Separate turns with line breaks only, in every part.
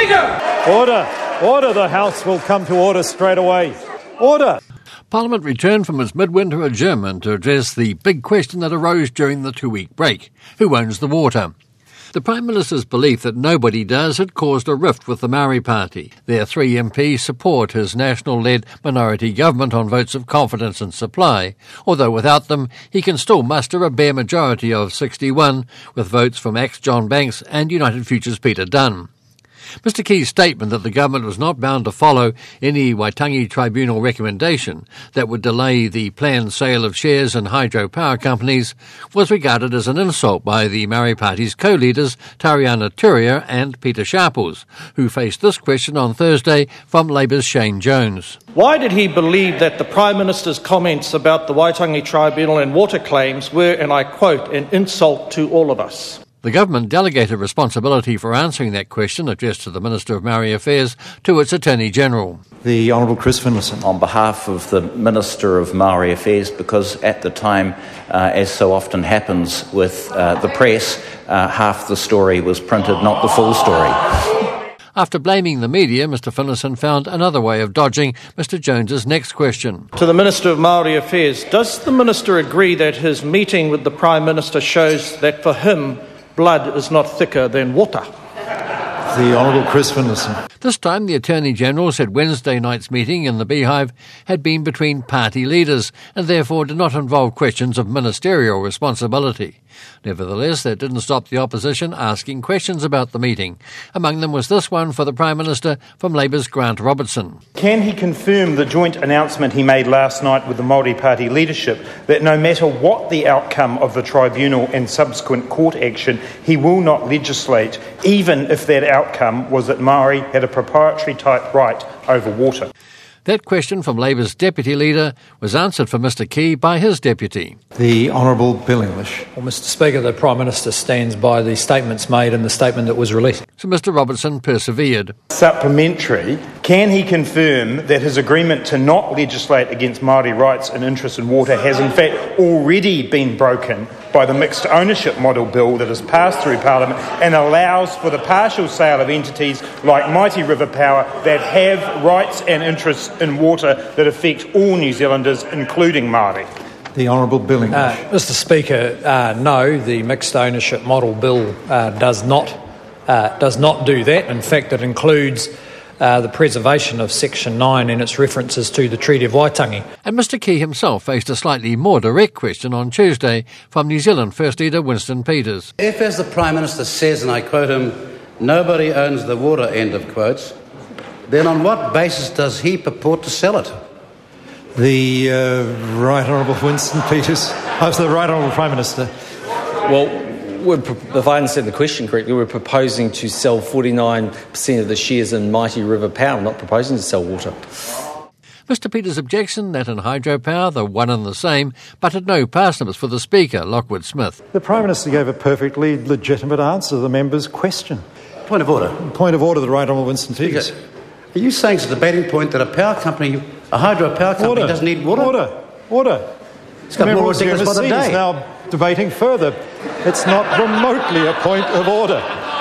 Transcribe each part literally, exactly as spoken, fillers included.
Speaker!
Order! Order! The House will come to order straight away. Order!
Parliament returned from its midwinter adjournment to address the big question that arose during the two-week break. Who owns the water? The Prime Minister's belief that nobody does had caused a rift with the Maori Party. Their three M Ps support his national-led minority government on votes of confidence and supply, although without them he can still muster a bare majority of sixty-one, with votes from Axe John Banks and United Future's Peter Dunn. Mister Key's statement that the government was not bound to follow any Waitangi Tribunal recommendation that would delay the planned sale of shares in hydropower companies was regarded as an insult by the Maori Party's co-leaders Tariana Turia and Peter Sharples, who faced this question on Thursday from Labour's Shane Jones.
Why did he believe that the Prime Minister's comments about the Waitangi Tribunal and water claims were, and I quote, an insult to all of us?
The government delegated responsibility for answering that question, addressed to the Minister of Maori Affairs, to its Attorney-General.
The Honourable Chris Finlayson.
On behalf of the Minister of Maori Affairs, because at the time, uh, as so often happens with uh, the press, uh, half the story was printed, not the full story.
After blaming the media, Mister Finlayson found another way of dodging Mister Jones's next question.
To the Minister of Maori Affairs, does the Minister agree that his meeting with the Prime Minister shows that for him, blood is not thicker than water?
The Honourable Chris Finlayson.
This time the Attorney-General said Wednesday night's meeting in the Beehive had been between party leaders and therefore did not involve questions of ministerial responsibility. Nevertheless, that didn't stop the opposition asking questions about the meeting. Among them was this one for the Prime Minister from Labour's Grant Robertson.
Can he confirm the joint announcement he made last night with the Māori Party leadership that no matter what the outcome of the tribunal and subsequent court action, he will not legislate, even if that outcome was that Maori had a proprietary type right over water?
That question from Labour's Deputy Leader was answered for Mister Key by his Deputy.
The Honourable Bill English.
Well, Mister Speaker, the Prime Minister stands by the statements made and the statement that was released.
So Mister Robertson persevered.
Supplementary, can he confirm that his agreement to not legislate against Māori rights and interests in water has in fact already been broken by the mixed ownership model bill that has passed through Parliament and allows for the partial sale of entities like Mighty River Power that have rights and interests in water that affect all New Zealanders, including Māori?
The Honourable Bill English.
Uh, Mister Speaker, uh, no, the mixed ownership model bill uh, does not uh, does not do that. In fact, it includes Uh, the preservation of Section nine and its references to the Treaty of Waitangi.
And Mister Key himself faced a slightly more direct question on Tuesday from New Zealand First Leader Winston Peters.
If, as the Prime Minister says, and I quote him, nobody owns the water, end of quotes, then on what basis does he purport to sell it?
The uh, Right Honourable Winston Peters. I was the Right Honourable Prime Minister.
Well, We're, if I understand the question correctly, we're proposing to sell forty-nine percent of the shares in Mighty River Power, not proposing to sell water.
Mister Peters' objection that in hydropower they're one and the same, but had no parsnips for the Speaker, Lockwood Smith.
The Prime Minister gave a perfectly legitimate answer to the member's question.
Point of order.
Point of order, the Right Honourable Winston Peters.
Are you saying it's a debating point that a power company, a hydropower company,
order.
doesn't need water?
Order. Order.
It's got more ridiculous by the day.
Is now debating further. It's not remotely a point of order.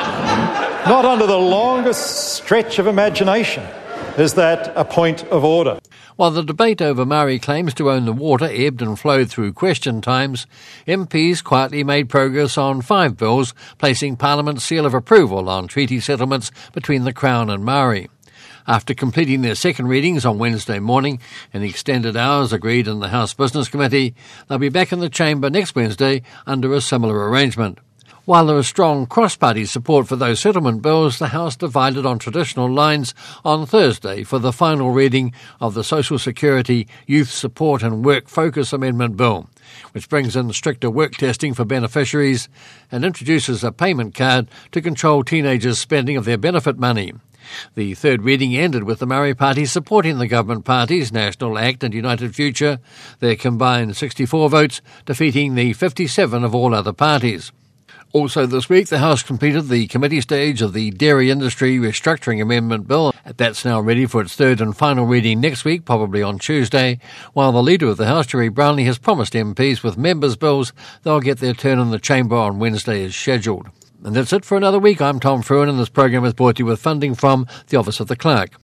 Not under the longest stretch of imagination is that a point of order.
While the debate over Maori claims to own the water ebbed and flowed through question times, M Ps quietly made progress on five bills, placing Parliament's seal of approval on treaty settlements between the Crown and Maori. After completing their second readings on Wednesday morning and extended hours agreed in the House Business Committee, they'll be back in the chamber next Wednesday under a similar arrangement. While there was strong cross-party support for those settlement bills, the House divided on traditional lines on Thursday for the final reading of the Social Security Youth Support and Work Focus Amendment Bill, which brings in stricter work testing for beneficiaries and introduces a payment card to control teenagers' spending of their benefit money. The third reading ended with the Maori Party supporting the government parties, National Act and United Future, their combined sixty-four votes, defeating the fifty-seven of all other parties. Also this week, the House completed the committee stage of the Dairy Industry Restructuring Amendment Bill. That's now ready for its third and final reading next week, probably on Tuesday, while the Leader of the House, Jerry Brownlee, has promised M Ps with members' bills they'll get their turn in the chamber on Wednesday as scheduled. And that's it for another week. I'm Tom Fruin, and this program is brought to you with funding from the Office of the Clerk.